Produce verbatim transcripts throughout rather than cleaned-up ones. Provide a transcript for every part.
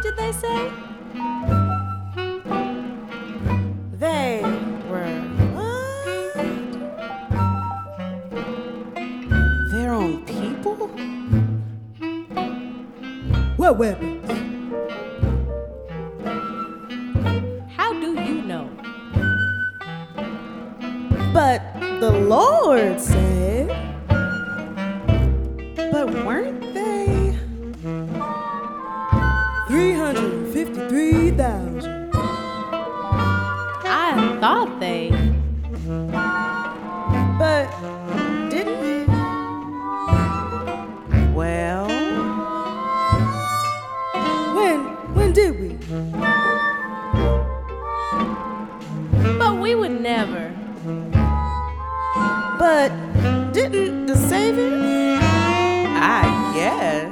did they say? They were what? Their own people? What weapons? How do you know? But the Lord said. But weren't they? three hundred fifty-three thousand. I thought they. But didn't we? Well, when when did we? But we would never. But didn't the Savior? I guess.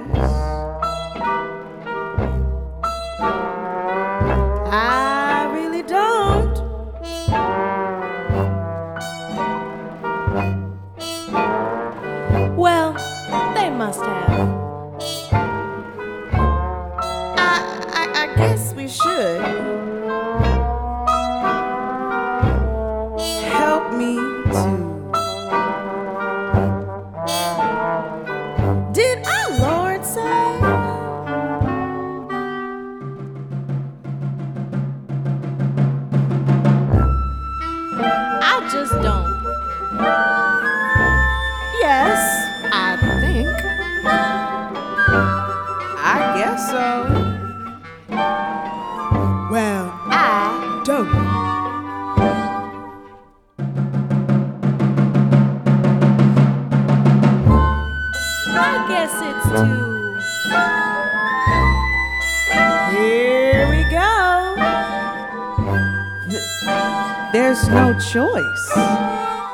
I really don't. Well, they must have. I, I, I guess we should. Help me to. Did our Lord say? I just don't. Yes, I think. I guess so. Well, I don't. I guess it's too. Here we go. There's no choice.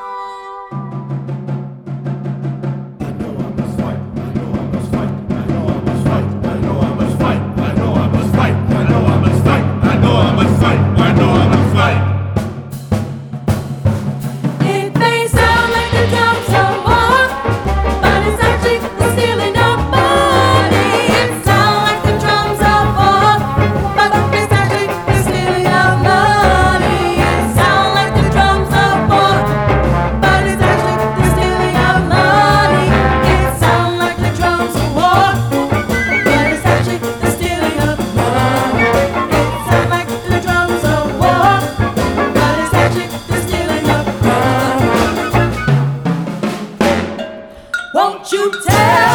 It may sound like the drums of war, but it's actually the stealing of money. It sounds like the drums of war, but it's actually the stealing of money. It sounds like the drums of war, but it's actually the stealing of money. It sounds like the drums of war, but it's actually the stealing of money. It sounds like the drums of war, but it's actually the stealing of money. Won't you tell